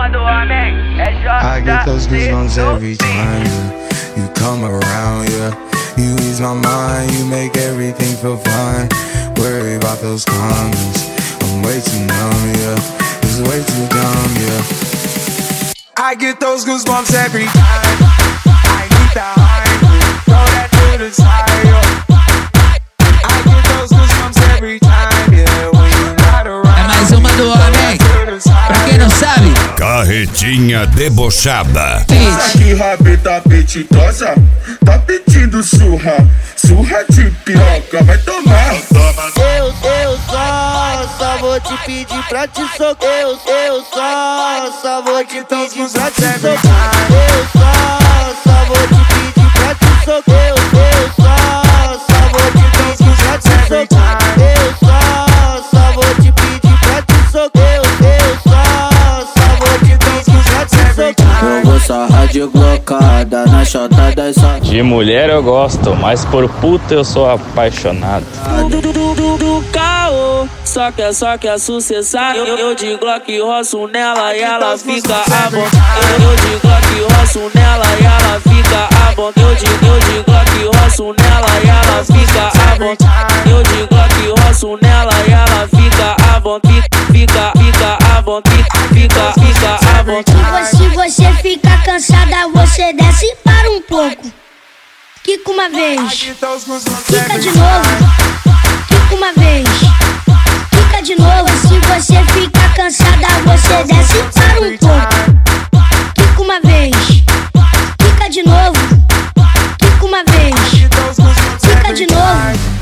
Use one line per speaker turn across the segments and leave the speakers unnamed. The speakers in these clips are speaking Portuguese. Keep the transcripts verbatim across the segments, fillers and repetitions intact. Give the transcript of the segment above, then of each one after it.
uma do homem é J.
I get those goosebumps every time you come around, yeah. You ease my mind, you make everything feel fine. Worry about those comments, I'm way too numb, yeah. It's way too dumb, yeah. I get those goosebumps every time. I need the hype, throw that to the side, yeah. I get those goosebumps every time, yeah. When you're not around.
É mais uma do homem. Pra quem não sabe,
Carretinha debochada.
Essa que rabeta apetitosa tá pedindo surra, surra de piroca, vai tomar.
Eu, eu só, só vou te pedir pra te socar. Eu, eu só, só vou te pedir pra te socar. Eu só, só vou te pedir pra te socar. Eu, eu só, só vou te pedir pra te socar. Eu só, só vou te pedir pra te socar. Eu, eu só, só vou te pedir pra te socar. Eu vou sarrar de glocada na chota das só.
De mulher eu gosto, mas por puta eu sou apaixonado.
Do, do, do, do, do caô, só que é só que é sucessar. Eu, eu de Glock roço nela e ela fica à vontade. Eu, eu de Glock roço nela e ela fica à vontade. Eu de, eu de Glock roço nela e ela fica à vontade. Eu de Glock roço nela e ela fica à vontade. Fica, fica à vontade, fica, fica à vontade.
Se você ficar cansada, você desce para um pouco. Quica uma vez, quica de novo. Quica uma vez, quica de novo. Se você ficar cansada, você desce para um pouco. Quica uma vez, quica de novo. Quica uma vez, quica de novo.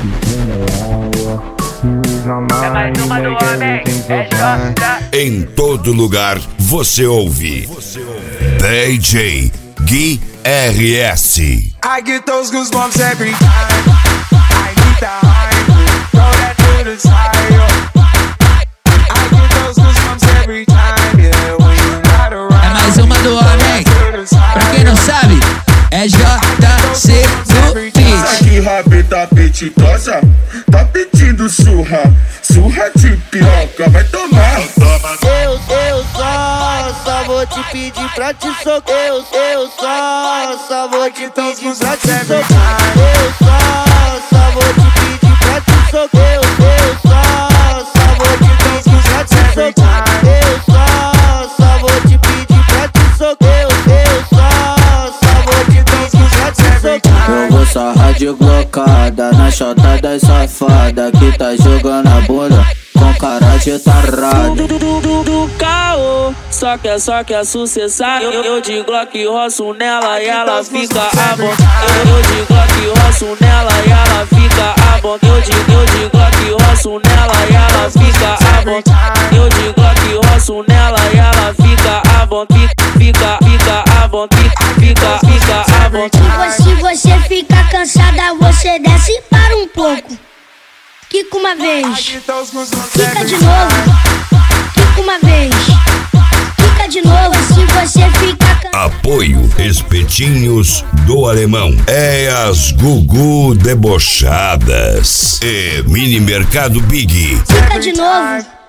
É mais uma do homem é J.
Em todo lugar você ouve D J Gui R S.
I get those goosebumps every time. I need the hype, throw that to the side, yeah. I get those goosebumps every time, yeah. When you're not around.
é mais uma do homem. Pra quem não sabe, é J C do
Essa
Beat.
que rabeta apetitosa tá pedindo surra, surra de piroca, vai tomar.
Eu, eu só, só vou te pedir pra te socar. Eu, eu só, só vou te pedir pra te socar. Eu só, só vou te pedir pra te socar. Eu, eu só, só vou te pedir pra te socar. Eu só, só vou te pedir pra te socar. Eu, eu só, só vou te pedir pra te socar. Eu vou sarrar de glocada na chota das safada que tá jogando a bunda com cara de tarado.
Do, do, do, do, do caô, só que é só que é sucessar. Eu, eu de Glock roço nela e ela fica à vontade. Eu, eu de Glock roço nela e ela fica à vontade. Eu de, eu de Glock roço nela e ela fica à vontade. Eu de Glock roço nela e ela fica à vontade. Fica, fica à vontade, fica, fica à vontade.
Se você ficar cansada, você desce para um pouco. Quica uma vez, quica de novo. Quica uma vez, quica de novo. Se você ficar cansada.
Apoio Espetinhos do Alemão. É as Gugu Debochadas. E Mini Mercado Big.
Quica de novo.